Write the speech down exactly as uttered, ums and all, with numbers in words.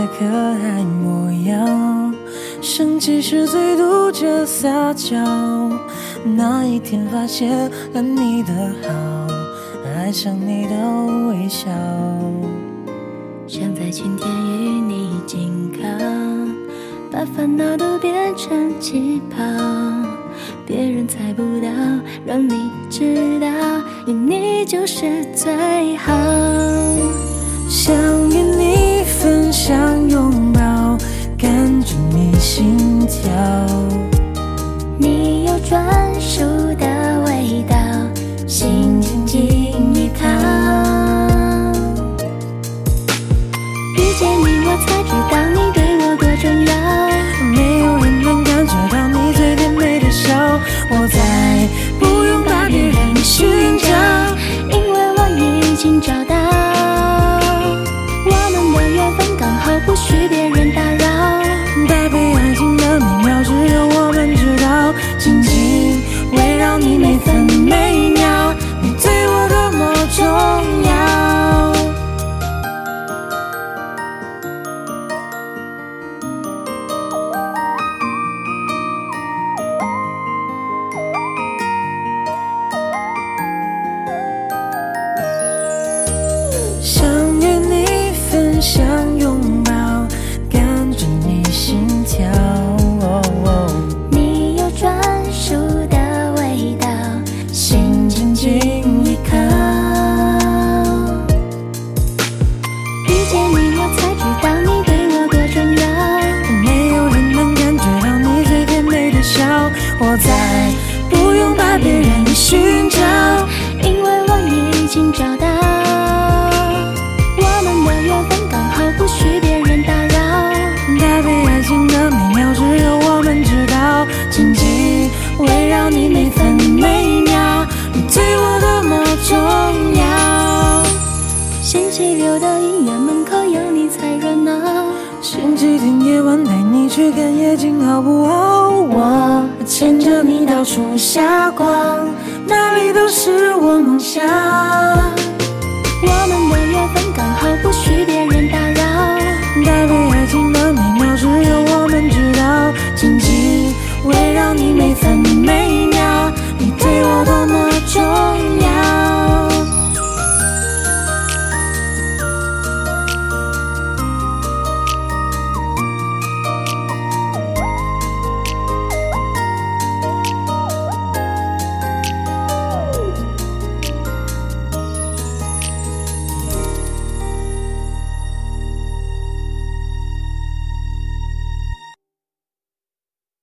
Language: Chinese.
可爱模样，生气时最读着撒娇。那一天发现了你的好，爱上你的微笑， 想在晴天与你紧靠，把烦恼都变成气泡，别人猜不到，让你知道，有你就是最好。 想与你分享拥抱，感觉你心跳， 你有专属的味道，心紧紧依靠。遇见你我才知道你对我多重要， 没有人能感觉到你最甜美的笑，我再不用把别人寻找， 因为我已经找到，我们的缘分刚好不需别人打扰， 搭配爱情的美妙只有我们知道，紧紧围绕你每分每秒，你对我多么重要。想与你分享拥抱，感觉你心跳，哦哦， 你有专属的味道，心紧紧依靠。遇见你我才知道你对我多重要， 没有人能感觉到你最甜美的笑，我再不用把别人寻找， 因为我已经找到，我们的缘分刚好不需别人打扰， 搭配爱情的美妙只有我们知道，紧紧围绕你每分每秒，你对我多么重要。 星期六的医院门口有你才热闹， 星期天夜晚带你去看夜景好不好？我牵着你到处瞎逛，哪里都是我梦想， 我们的缘分刚好不需别人打扰， 搭配爱情的美妙只有我们知道，紧紧围绕你每分每秒，你对我多么重